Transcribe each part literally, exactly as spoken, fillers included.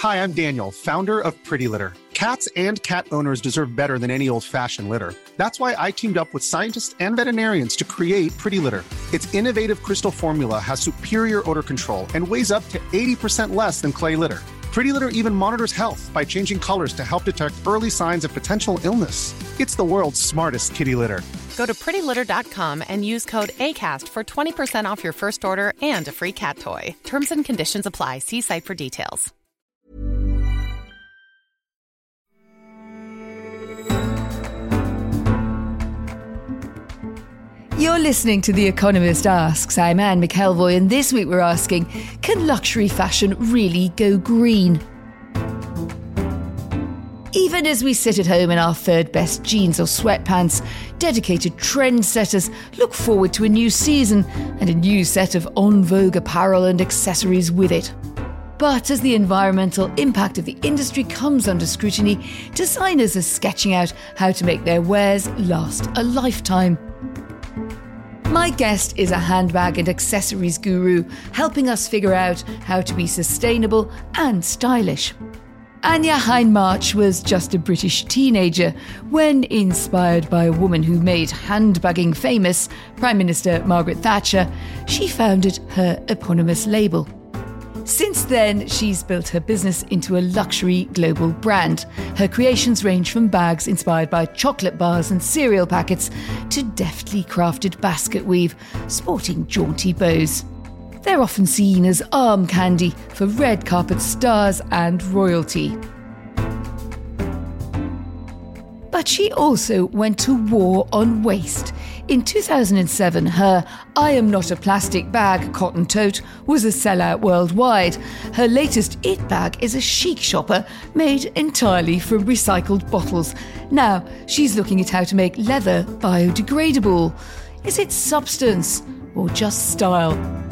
Hi, I'm Daniel, founder of Pretty Litter. Cats and cat owners deserve better than any old-fashioned litter. That's why I teamed up with scientists and veterinarians to create Pretty Litter. Its innovative crystal formula has superior odor control and weighs up to eighty percent less than clay litter. Pretty Litter even monitors health by changing colors to help detect early signs of potential illness. It's the world's smartest kitty litter. Go to pretty litter dot com and use code ACAST for twenty percent off your first order and a free cat toy. Terms and conditions apply. See site for details. You're listening to The Economist Asks. I'm Anne McElvoy, and this week we're asking, can luxury fashion really go green? Even as we sit at home in our third best jeans or sweatpants, dedicated trendsetters look forward to a new season and a new set of en vogue apparel and accessories with it. But as the environmental impact of the industry comes under scrutiny, designers are sketching out how to make their wares last a lifetime. My guest is a handbag and accessories guru, helping us figure out how to be sustainable and stylish. Anya Hindmarch was just a British teenager when, inspired by a woman who made handbagging famous, Prime Minister Margaret Thatcher, she founded her eponymous label. Since then, she's built her business into a luxury global brand. Her creations range from bags inspired by chocolate bars and cereal packets to deftly crafted basket weave, sporting jaunty bows. They're often seen as arm candy for red carpet stars and royalty. But she also went to war on waste. In two thousand seven, her I Am Not a Plastic Bag cotton tote was a sellout worldwide. Her latest it bag is a chic shopper made entirely from recycled bottles. Now, she's looking at how to make leather biodegradable. Is it substance or just style?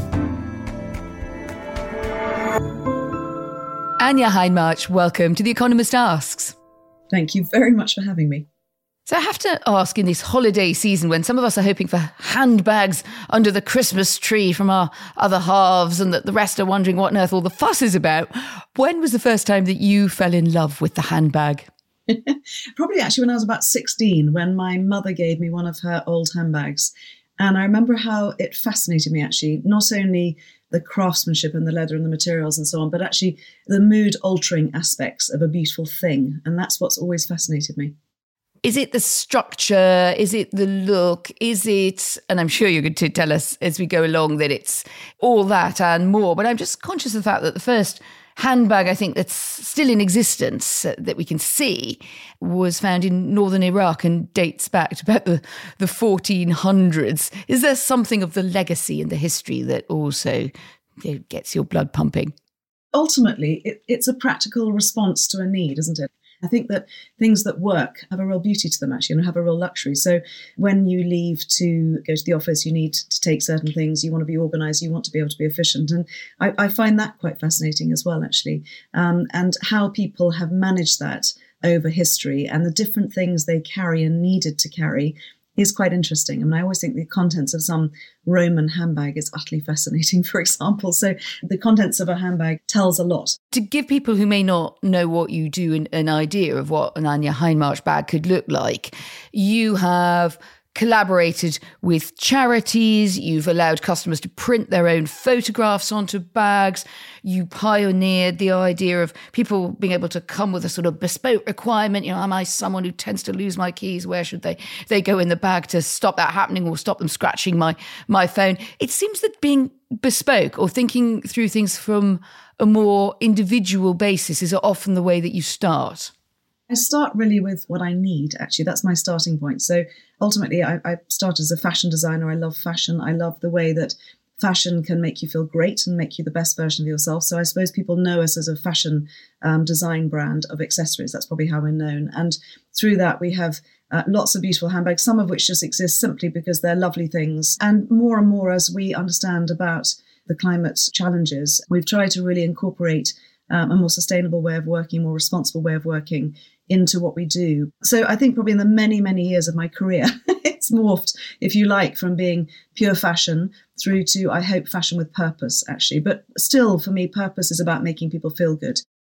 Anya Hindmarch, welcome to The Economist Asks. Thank you very much for having me. So I have to ask, in this holiday season, when some of us are hoping for handbags under the Christmas tree from our other halves and that the rest are wondering what on earth all the fuss is about, when was the first time that you fell in love with the handbag? Probably actually when I was about sixteen, when my mother gave me one of her old handbags. And I remember how it fascinated me, actually, not only the craftsmanship and the leather and the materials and so on, but actually the mood-altering aspects of a beautiful thing. And that's what's always fascinated me. Is it the structure? Is it the look? Is it, and I'm sure you're going to tell us as we go along that it's all that and more, but I'm just conscious of the fact that the first handbag, I think, that's still in existence uh, that we can see was found in northern Iraq and dates back to about the, the fourteen hundreds. Is there something of the legacy and the history that also, you know, gets your blood pumping? Ultimately, it, it's a practical response to a need, isn't it? I think that things that work have a real beauty to them, actually, and have a real luxury. So when you leave to go to the office, you need to take certain things. You want to be organised. You want to be able to be efficient. And I, I find that quite fascinating as well, actually, um, and how people have managed that over history and the different things they carry and needed to carry is quite interesting. I mean, I always think the contents of some Roman handbag is utterly fascinating, for example. So the contents of a handbag tells a lot. To give people who may not know what you do an, an idea of what an Anya Hindmarch bag could look like, you have collaborated with charities, you've allowed customers to print their own photographs onto bags, you pioneered the idea of people being able to come with a sort of bespoke requirement. You know, am I someone who tends to lose my keys? Where should they they go in the bag to stop that happening or stop them scratching my my phone? It seems that being bespoke or thinking through things from a more individual basis is often the way that you start. I start really with what I need, actually. That's my starting point. So ultimately, I, I started as a fashion designer. I love fashion. I love the way that fashion can make you feel great and make you the best version of yourself. So I suppose people know us as a fashion um, design brand of accessories. That's probably how we're known. And through that, we have uh, lots of beautiful handbags, some of which just exist simply because they're lovely things. And more and more as we understand about the climate challenges, we've tried to really incorporate um, a more sustainable way of working, more responsible way of working into what we do. So I think probably in the many, many years of my career, it's morphed, if you like, from being pure fashion through to, I hope, fashion with purpose, actually. But still, for me, purpose is about making people feel good.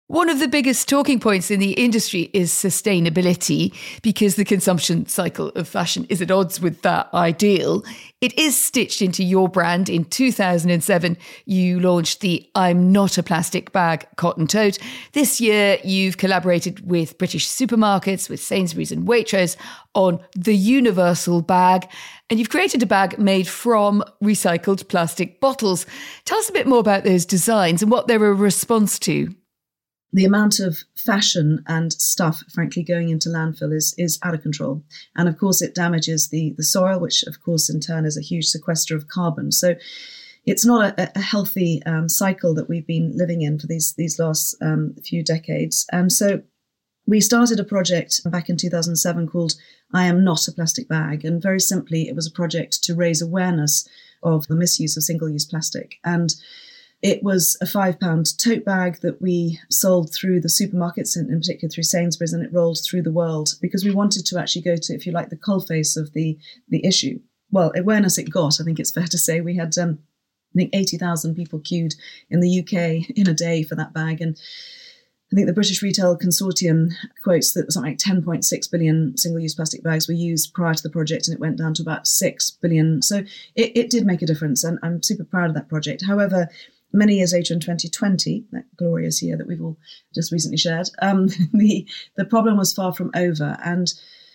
One of the biggest talking points in the industry is sustainability, because the consumption cycle of fashion is at odds with that ideal. It is stitched into your brand. In two thousand seven, you launched the I'm Not a Plastic Bag cotton tote. This year, you've collaborated with British supermarkets, with Sainsbury's and Waitrose on the Universal Bag. And you've created a bag made from recycled plastic bottles. Tell us a bit more about those designs and what they were a response to. The amount of fashion and stuff, frankly, going into landfill is is out of control. And of course, it damages the, the soil, which, of course, in turn is a huge sequester of carbon. So it's not a, a healthy um, cycle that we've been living in for these, these last um, few decades. And so we started a project back in two thousand seven called I Am Not a Plastic Bag. And very simply, it was a project to raise awareness of the misuse of single-use plastic. And it was a five pound tote bag that we sold through the supermarkets, and in particular through Sainsbury's, and it rolled through the world because we wanted to actually go to, if you like, the coalface of the, the issue. Well, awareness it got, I think it's fair to say. We had, um, I think, eighty thousand people queued in the U K in a day for that bag. And I think the British Retail Consortium quotes that something like ten point six billion single-use plastic bags were used prior to the project, and it went down to about six billion. So it, it did make a difference, and I'm super proud of that project. However, many years later in twenty twenty, that glorious year that we've all just recently shared, um, the, the problem was far from over. And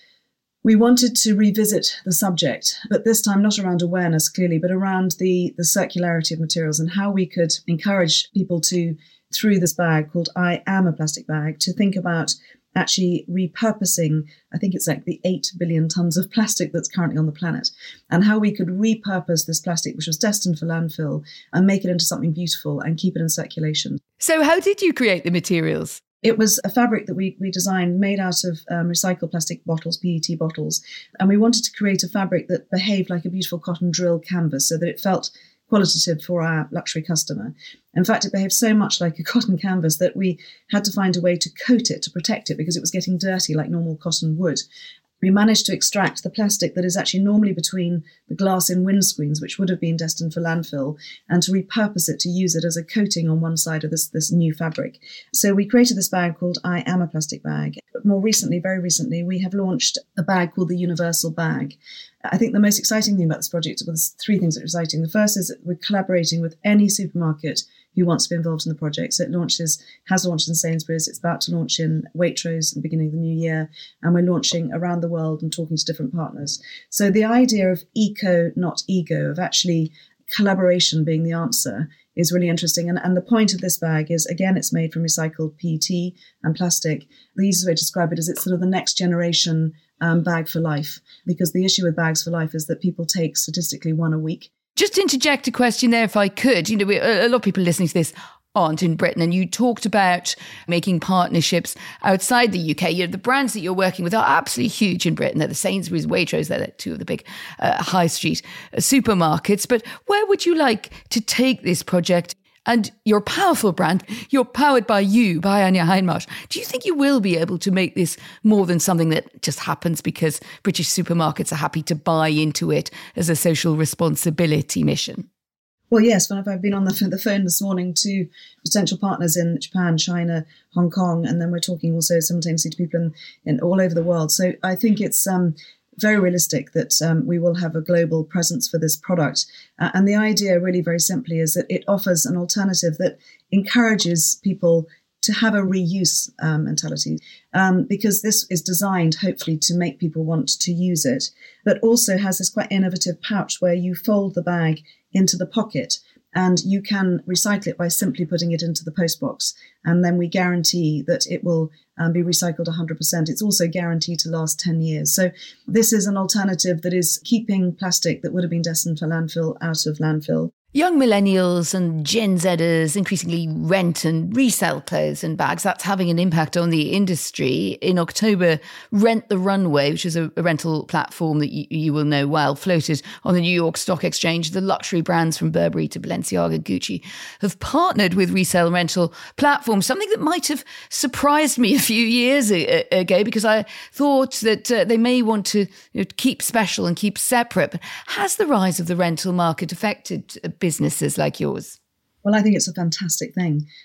we wanted to revisit the subject, but this time not around awareness, clearly, but around the, the circularity of materials and how we could encourage people to, through this bag called I Am a Plastic Bag, to think about actually repurposing, I think it's like the eight billion tons of plastic that's currently on the planet, and how we could repurpose this plastic, which was destined for landfill, and make it into something beautiful and keep it in circulation. So how did you create the materials? It was a fabric that we, we designed made out of um, recycled plastic bottles, P E T bottles. And we wanted to create a fabric that behaved like a beautiful cotton drill canvas so that it felt qualitative for our luxury customer. In fact, it behaved so much like a cotton canvas that we had to find a way to coat it, to protect it, because it was getting dirty like normal cotton would. We managed to extract the plastic that is actually normally between the glass in windscreens, which would have been destined for landfill, and to repurpose it to use it as a coating on one side of this, this new fabric. So we created this bag called I Am a Plastic Bag. But more recently, very recently, we have launched a bag called the Universal Bag. I think the most exciting thing about this project, well, there's three things that are exciting. The first is that we're collaborating with any supermarket who wants to be involved in the project. So it launches, has launched in Sainsbury's, it's about to launch in Waitrose at the beginning of the new year, and we're launching around the world and talking to different partners. So the idea of eco, not ego, of actually collaboration being the answer is really interesting. And, and the point of this bag is, again, it's made from recycled P E T and plastic. The easiest way to describe it is it's sort of the next generation um, bag for life, because the issue with bags for life is that people take statistically one a week. Just interject a question there, if I could. You know, we, a lot of people listening to this aren't in Britain, and you talked about making partnerships outside the U K. You know, the brands that you're working with are absolutely huge in Britain. They're the Sainsbury's, Waitrose, they're two of the big uh, high street uh, supermarkets. But where would you like to take this project? And your powerful brand, you're powered by you, by Anya Hindmarsh. Do you think you will be able to make this more than something that just happens because British supermarkets are happy to buy into it as a social responsibility mission? Well, yes, when I've been on the, the phone this morning to potential partners in Japan, China, Hong Kong, and then we're talking also simultaneously to people in, in all over the world. So I think it's um, very realistic that um, we will have a global presence for this product. Uh, and the idea really very simply is that it offers an alternative that encourages people to have a reuse um, mentality, um, because this is designed hopefully to make people want to use it, but also has this quite innovative pouch where you fold the bag into the pocket and you can recycle it by simply putting it into the postbox. And then we guarantee that it will um, be recycled one hundred percent. It's also guaranteed to last ten years. So this is an alternative that is keeping plastic that would have been destined for landfill out of landfill. Young millennials and Gen Zers increasingly rent and resell clothes and bags. That's having an impact on the industry. In October, Rent the Runway, which is a, a rental platform that you, you will know well, floated on the New York Stock Exchange. The luxury brands from Burberry to Balenciaga, Gucci have partnered with resale rental platforms, something that might have surprised me a few years ago, because I thought that uh, they may want to you know, keep special and keep separate. But has the rise of the rental market affected businesses like yours? Well, I think it's a fantastic thing.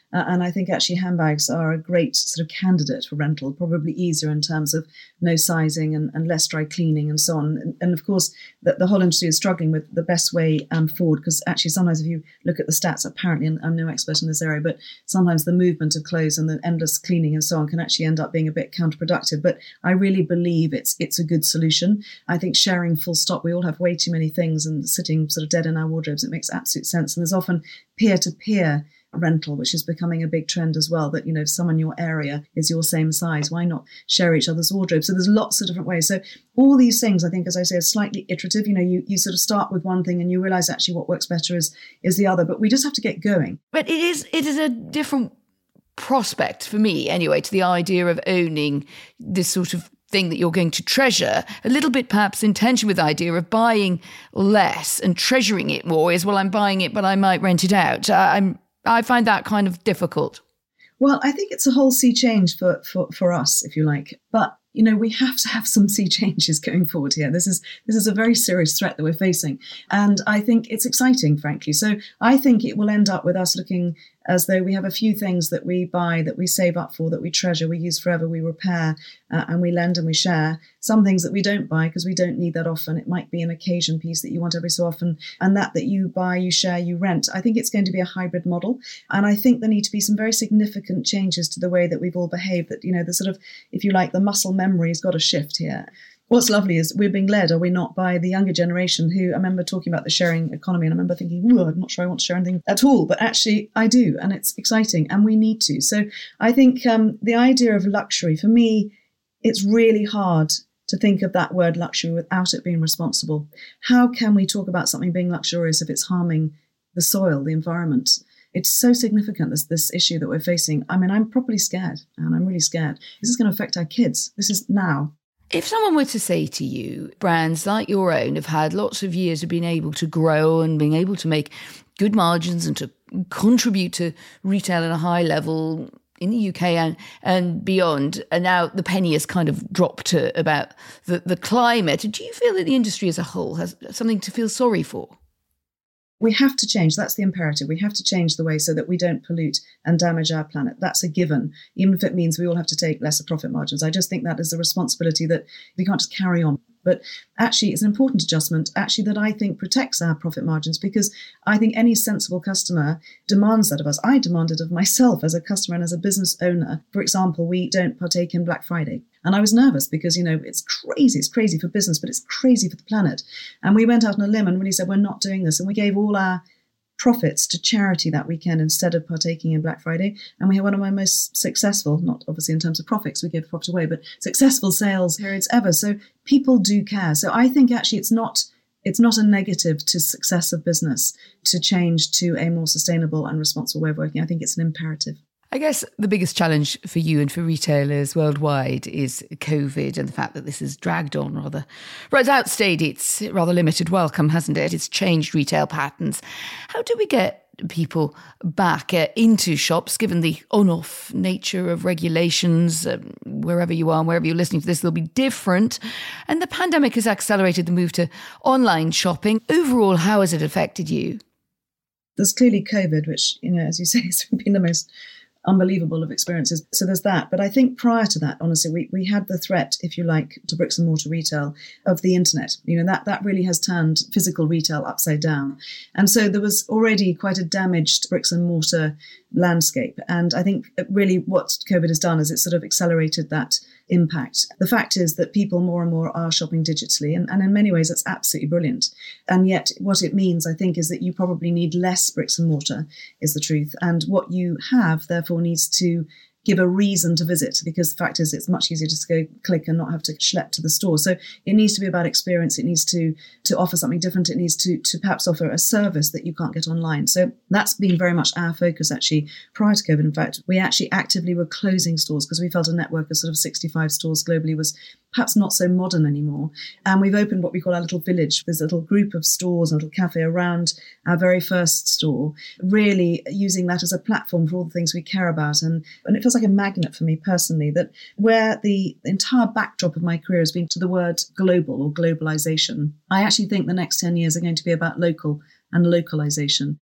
Uh, and I think actually handbags are a great sort of candidate for rental, probably easier in terms of no sizing and, and less dry cleaning and so on. And, and of course, the, the whole industry is struggling with the best way um, forward, because actually sometimes if you look at the stats, apparently, and I'm no expert in this area, but sometimes the movement of clothes and the endless cleaning and so on can actually end up being a bit counterproductive. But I really believe it's it's a good solution. I think sharing full stop, we all have way too many things and sitting sort of dead in our wardrobes. It makes absolute sense. And there's often peer-to-peer rental, which is becoming a big trend as well, that, you know, if someone in your area is your same size, why not share each other's wardrobes? So there's lots of different ways. So all these things, I think, as I say, are slightly iterative. You know, you, you sort of start with one thing and you realize actually what works better is is the other, but we just have to get going. But it is it is a different prospect for me anyway to the idea of owning this sort of thing that you're going to treasure, a little bit perhaps in tension with the idea of buying less and treasuring it more is, well, I'm buying it, but I might rent it out. Uh, I'm I find that kind of difficult. Well, I think it's a whole sea change for, for, for us, if you like. But, you know, we have to have some sea changes going forward here. This is this is a very serious threat that we're facing. And I think it's exciting, frankly. So I think it will end up with us looking as though we have a few things that we buy, that we save up for, that we treasure, we use forever, we repair, uh, and we lend and we share. Some things that we don't buy because we don't need that often. It might be an occasion piece that you want every so often, and that that you buy, you share, you rent. I think it's going to be a hybrid model. And I think there need to be some very significant changes to the way that we've all behaved, that, you know, the sort of, if you like, the muscle memory has got to shift here. What's lovely is we're being led, are we not, by the younger generation who, I remember talking about the sharing economy, and I remember thinking, ooh, I'm not sure I want to share anything at all, but actually I do, and it's exciting, and we need to. So I think um, the idea of luxury, for me, it's really hard to think of that word luxury without it being responsible. How can we talk about something being luxurious if it's harming the soil, the environment? It's so significant, this, this issue that we're facing. I mean, I'm properly scared, and I'm really scared. This is going to affect our kids. This is now. If someone were to say to you, brands like your own have had lots of years of being able to grow and being able to make good margins and to contribute to retail at a high level in the U K and, and beyond, and now the penny has kind of dropped to about the, the climate, do you feel that the industry as a whole has something to feel sorry for? We have to change. That's the imperative. We have to change the way so that we don't pollute and damage our planet. That's a given, even if it means we all have to take lesser profit margins. I just think that is a responsibility that we can't just carry on. But actually, it's an important adjustment, actually, that I think protects our profit margins, because I think any sensible customer demands that of us. I demand it of myself as a customer and as a business owner. For example, we don't partake in Black Friday. And I was nervous because, you know, it's crazy. It's crazy for business, but it's crazy for the planet. And we went out on a limb and really said, we're not doing this. And we gave all our profits to charity that weekend instead of partaking in Black Friday. And we had one of my most successful, not obviously in terms of profits, we gave the profit away, but successful sales periods ever. So people do care. So I think actually it's not it's not a negative to success of business to change to a more sustainable and responsible way of working. I think it's an imperative. I guess the biggest challenge for you and for retailers worldwide is COVID and the fact that this has dragged on rather, rather outstayed its rather limited welcome, hasn't it? It's changed retail patterns. How do we get people back uh, into shops, given the on-off nature of regulations? Um, wherever you are and wherever you're listening to this, they'll be different. And the pandemic has accelerated the move to online shopping. Overall, how has it affected you? There's clearly COVID, which, you know, as you say, has been the most unbelievable of experiences. So there's that. But I think prior to that, honestly, we, we had the threat, if you like, to bricks and mortar retail of the internet. You know, that, that really has turned physical retail upside down. And so there was already quite a damaged bricks and mortar landscape. And I think really what COVID has done is it's sort of accelerated that impact. The fact is that people more and more are shopping digitally, and, and in many ways that's absolutely brilliant. And yet what it means, I think, is that you probably need less bricks and mortar, is the truth. And what you have, therefore, needs to give a reason to visit, because the fact is it's much easier just to go click and not have to schlep to the store. So it needs to be about experience. It needs to to offer something different. It needs to to perhaps offer a service that you can't get online. So that's been very much our focus actually prior to COVID. In fact, we actually actively were closing stores because we felt a network of sort of sixty-five stores globally was perhaps not so modern anymore. And we've opened what we call our little village. There's a little group of stores, a little cafe around our very first store, really using that as a platform for all the things we care about. And, and it feels like a magnet for me personally, that where the entire backdrop of my career has been to the word global or globalization, I actually think the next ten years are going to be about local and localization.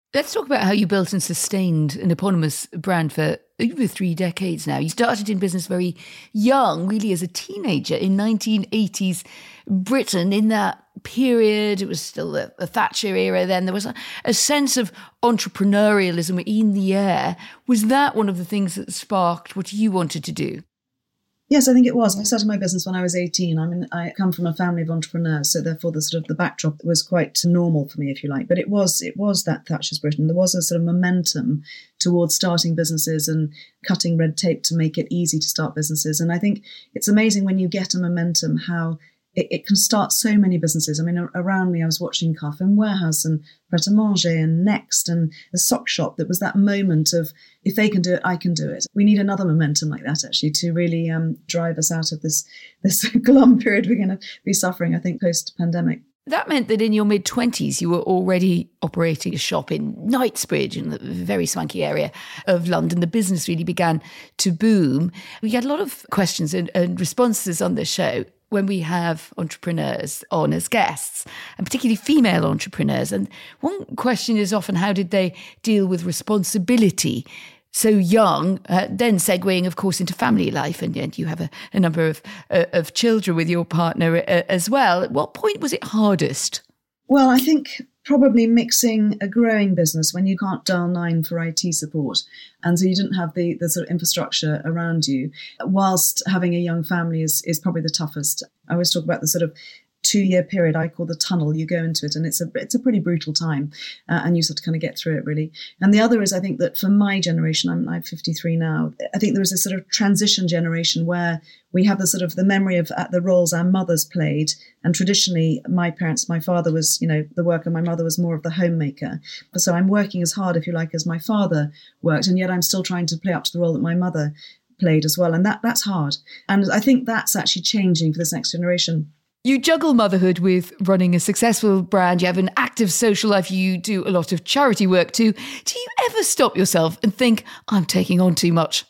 Let's talk about how you built and sustained an eponymous brand for over three decades now. You started in business very young, really as a teenager in nineteen eighties Britain. In that period, it was still the, the Thatcher era then. There was a, a sense of entrepreneurialism in the air. Was that one of the things that sparked what you wanted to do? Yes, I think it was. I started my business when I was eighteen. I mean, I come from a family of entrepreneurs, so therefore the sort of the backdrop was quite normal for me, if you like. But it was it was that Thatcher's Britain. There was a sort of momentum towards starting businesses and cutting red tape to make it easy to start businesses. And I think it's amazing when you get a momentum how It, it can start so many businesses. I mean, around me, I was watching Carphone Warehouse and Pret a Manger and Next and the Sock Shop. That was that moment of, if they can do it, I can do it. We need another momentum like that, actually, to really um, drive us out of this, this glum period we're going to be suffering, I think, post-pandemic. That meant that in your mid-twenties, you were already operating a shop in Knightsbridge, in the very swanky area of London. The business really began to boom. We had a lot of questions and, and responses on this show when we have entrepreneurs on as guests, and particularly female entrepreneurs. And one question is often, how did they deal with responsibility so young, uh, then segueing, of course, into family life, and, and you have a, a number of uh, of children with your partner uh, as well. At what point was it hardest? Well, I think probably mixing a growing business when you can't dial nine for I T support, and so you didn't have the, the sort of infrastructure around you, whilst having a young family is, is probably the toughest. I always talk about the sort of two-year period I call the tunnel. You go into it and it's a it's a pretty brutal time, uh, and you sort of kind of get through it, really. And the other is, I think that for my generation, I'm, I'm fifty-three now, I think there was this sort of transition generation where we have the sort of the memory of uh, the roles our mothers played. And traditionally, my parents, my father was, you know, the worker, my mother was more of the homemaker. So I'm working as hard, if you like, as my father worked, and yet I'm still trying to play up to the role that my mother played as well. And that that's hard. And I think that's actually changing for this next generation. You juggle motherhood with running a successful brand. You have an active social life. You do a lot of charity work too. Do you ever stop yourself and think, I'm taking on too much?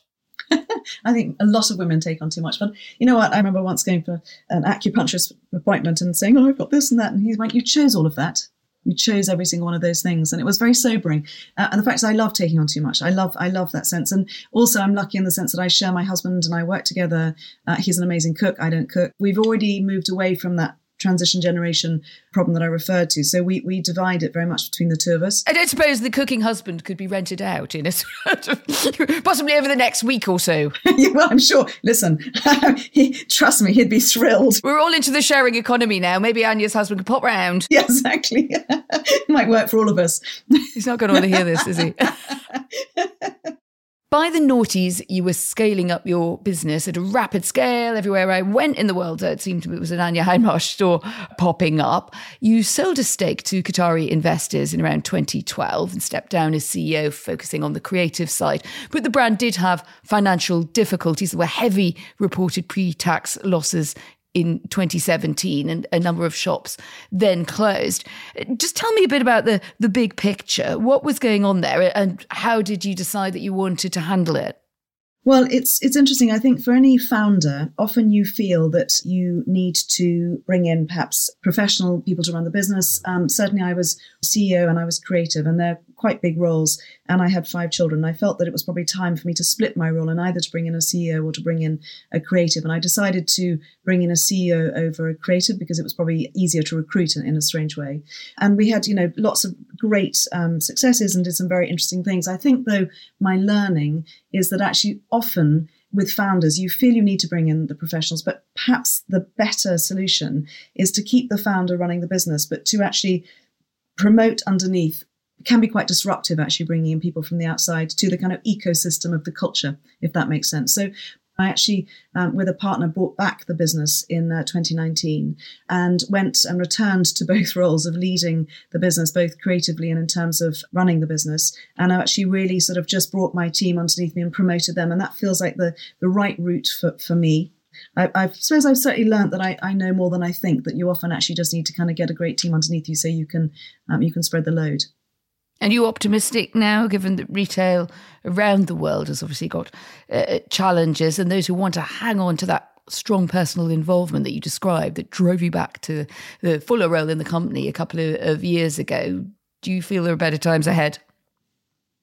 I think a lot of women take on too much. But you know what? I remember once going for an acupuncturist appointment and saying, oh, I've got this and that. And he's like, you chose all of that. You chose every single one of those things. And it was very sobering. Uh, and the fact is, I love taking on too much. I love I love that sense. And also, I'm lucky in the sense that I share my husband and I work together. Uh, he's an amazing cook. I don't cook. We've already moved away from that transition generation problem that I referred to. So we we divide it very much between the two of us. I don't suppose the cooking husband could be rented out in a sort of, possibly over the next week or so. Yeah, well, I'm sure. Listen, he, trust me, he'd be thrilled. We're all into the sharing economy now. Maybe Anya's husband could pop round. Yeah, exactly. It might work for all of us. He's not going to want to hear this, is he? By the noughties, you were scaling up your business at a rapid scale. Everywhere I went in the world, it seemed to me it was an Anya Hindmarch store popping up. You sold a stake to Qatari investors in around twenty twelve and stepped down as C E O, focusing on the creative side. But the brand did have financial difficulties. There were heavy reported pre-tax losses in twenty seventeen, and a number of shops then closed. Just tell me a bit about the, the big picture. What was going on there, and how did you decide that you wanted to handle it? Well, it's it's interesting. I think for any founder, often you feel that you need to bring in perhaps professional people to run the business. Um, certainly I was C E O and I was creative, and they're quite big roles. And I had five children. I felt that it was probably time for me to split my role and either to bring in a C E O or to bring in a creative. And I decided to bring in a C E O over a creative because it was probably easier to recruit in, in a strange way. And we had, you know, lots of great um, successes and did some very interesting things. I think, though, my learning is that actually often with founders, you feel you need to bring in the professionals, but perhaps the better solution is to keep the founder running the business, but to actually promote underneath. It can be quite disruptive, actually, bringing in people from the outside to the kind of ecosystem of the culture, if that makes sense. So I actually, um, with a partner, bought back the business in uh, twenty nineteen and went and returned to both roles of leading the business, both creatively and in terms of running the business. And I actually really sort of just brought my team underneath me and promoted them. And that feels like the, the right route for, for me. I, I suppose I've certainly learned that I, I know more than I think, that you often actually just need to kind of get a great team underneath you so you can um, you can spread the load. And you optimistic now, given that retail around the world has obviously got uh, challenges, and those who want to hang on to that strong personal involvement that you described that drove you back to the fuller role in the company a couple of, of years ago, do you feel there are better times ahead?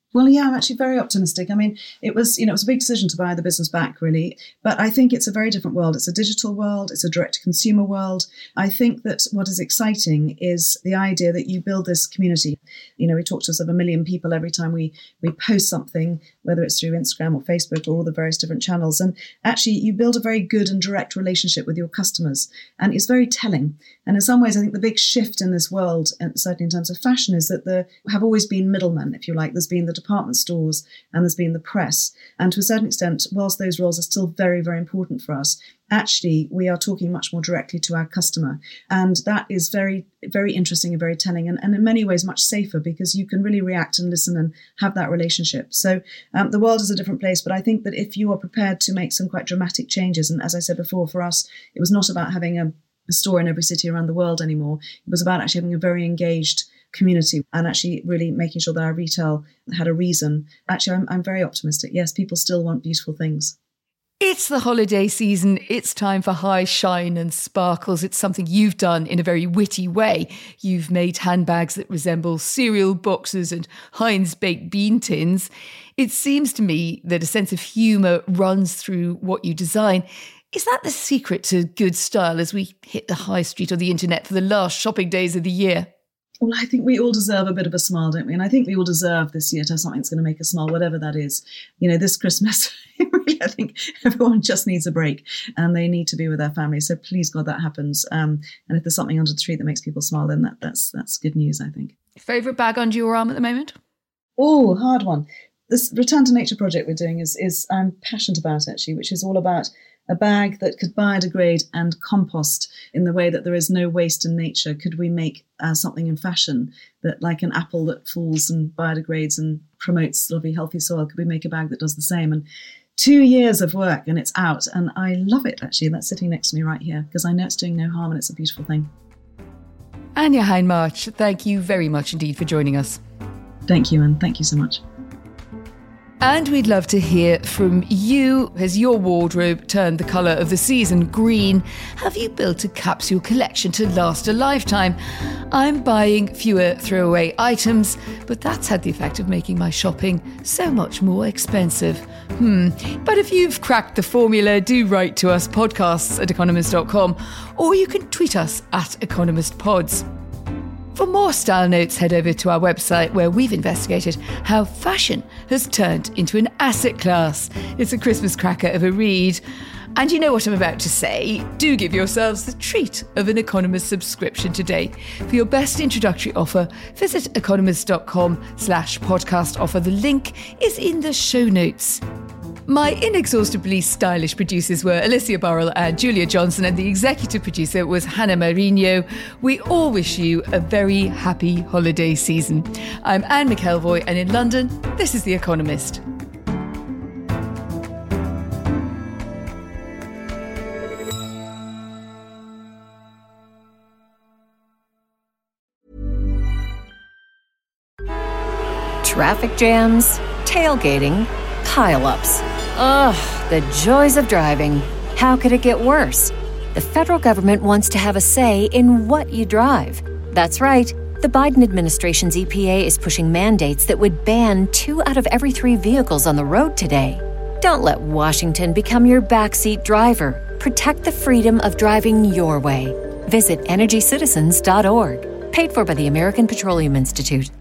Well, yeah, I'm actually very optimistic. I mean, it was, you know, it was a big decision to buy the business back, really. But I think it's a very different world. It's a digital world. It's a direct-to-consumer world. I think that what is exciting is the idea that you build this community. You know, we talk to sort of a million people every time we we post something, whether it's through Instagram or Facebook or all the various different channels. And actually, you build a very good and direct relationship with your customers. And it's very telling. And in some ways, I think the big shift in this world, and certainly in terms of fashion, is that there have always been middlemen, if you like. There's been the department stores and there's been the press. And to a certain extent, whilst those roles are still very, very important for us, actually, we are talking much more directly to our customer. And that is very, very interesting and very telling, and, and in many ways much safer, because you can really react and listen and have that relationship. So um, the world is a different place, but I think that if you are prepared to make some quite dramatic changes, and as I said before, for us, it was not about having a, a store in every city around the world anymore. It was about actually having a very engaged community and actually really making sure that our retail had a reason. Actually, I'm, I'm very optimistic. Yes, people still want beautiful things. It's the holiday season. It's time for high shine and sparkles. It's something you've done in a very witty way. You've made handbags that resemble cereal boxes and Heinz baked bean tins. It seems to me that a sense of humour runs through what you design. Is that the secret to good style as we hit the high street or the internet for the last shopping days of the year? Well, I think we all deserve a bit of a smile, don't we? And I think we all deserve this year to have something that's going to make us smile, whatever that is. You know, this Christmas, really, I think everyone just needs a break and they need to be with their family. So please, God, that happens. Um, and if there's something under the tree that makes people smile, then that, that's that's good news, I think. Favourite bag under your arm at the moment? Oh, hard one. This Return to Nature project we're doing is, is I'm passionate about, actually, which is all about a bag that could biodegrade and compost in the way that there is no waste in nature. Could we make uh, something in fashion that, like an apple that falls and biodegrades and promotes lovely, healthy soil? Could we make a bag that does the same? And two years of work and it's out. And I love it, actually. That's sitting next to me right here because I know it's doing no harm and it's a beautiful thing. Anya Hindmarch, thank you very much indeed for joining us. Thank you, and thank you so much. And we'd love to hear from you. Has your wardrobe turned the colour of the season green? Have you built a capsule collection to last a lifetime? I'm buying fewer throwaway items, but that's had the effect of making my shopping so much more expensive. Hmm. But if you've cracked the formula, do write to us, podcasts at economist dot com, or you can tweet us at economistpods. For more style notes, head over to our website where we've investigated how fashion has turned into an asset class. It's a Christmas cracker of a read. And you know what I'm about to say. Do give yourselves the treat of an Economist subscription today. For your best introductory offer, visit economist.com slash podcast offer. The link is in the show notes. My inexhaustibly stylish producers were Alicia Burrell and Julia Johnson, and the executive producer was Hannah Marino. We all wish you a very happy holiday season. I'm Anne McElvoy, and in London, this is The Economist. Traffic jams, tailgating, pile-ups. Ugh, the joys of driving. How could it get worse? The federal government wants to have a say in what you drive. That's right. The Biden administration's E P A is pushing mandates that would ban two out of every three vehicles on the road today. Don't let Washington become your backseat driver. Protect the freedom of driving your way. Visit energy citizens dot org. Paid for by the American Petroleum Institute.